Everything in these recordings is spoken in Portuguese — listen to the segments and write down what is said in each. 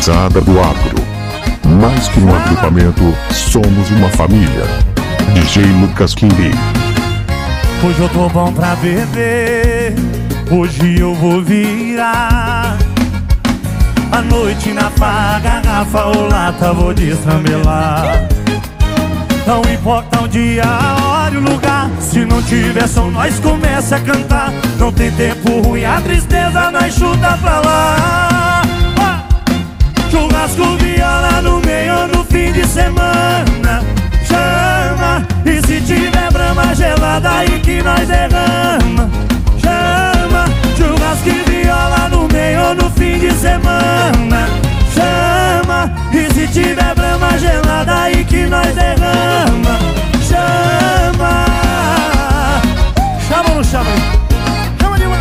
Risada do Agro. Mais que um agrupamento, somos uma família. DJ Lucas King. Hoje eu tô bom pra beber, hoje eu vou virar a noite na farra, garrafa ou lata, vou destrambelar. Não importa o dia, a hora e o lugar, se não tiver som nós começa a cantar. Não tem tempo ruim, a tristeza nós chuta pra lá. Churrasco, viola no meio no fim de semana. Chama, e se tiver brama gelada aí que nós derrama. Chama, churrasco e viola no meio no fim de semana. Chama, e se tiver brama gelada aí que nós derrama. Chama. Chama ou não chama? Chama demais.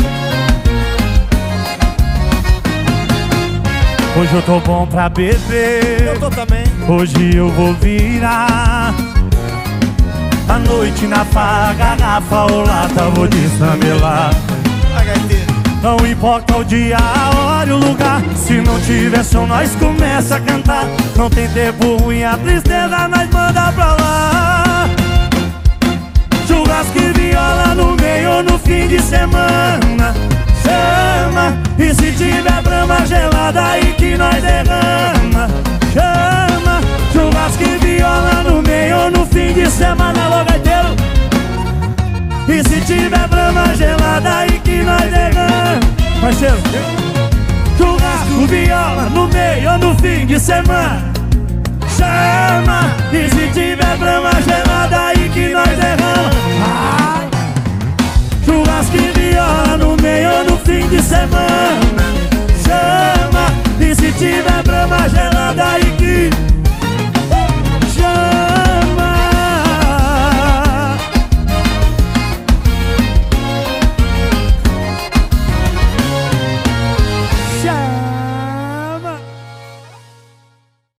Hoje eu tô bom pra beber, eu tô também. Hoje eu vou virar a noite na farra, garrafa ou lata, vou destrambelar. Não importa o dia, a hora e o lugar, se não tiver som nós começa a cantar. Não tem tempo ruim, a tristeza nós manda pra lá. Churrasco e viola no meio no fim de semana. Chama, e se tiver brama gelada aí que nós derrama. Chama, churrasco e viola no meio no fim de semana. Alô, gaiteiro. E se tiver brama gelada aí que nós derrama. Parceiro, churrasco, viola no meio no fim de semana. Chama, e se tiver brama gelada aí que nós derrama. Churrasco e viola no meio no fim de semana.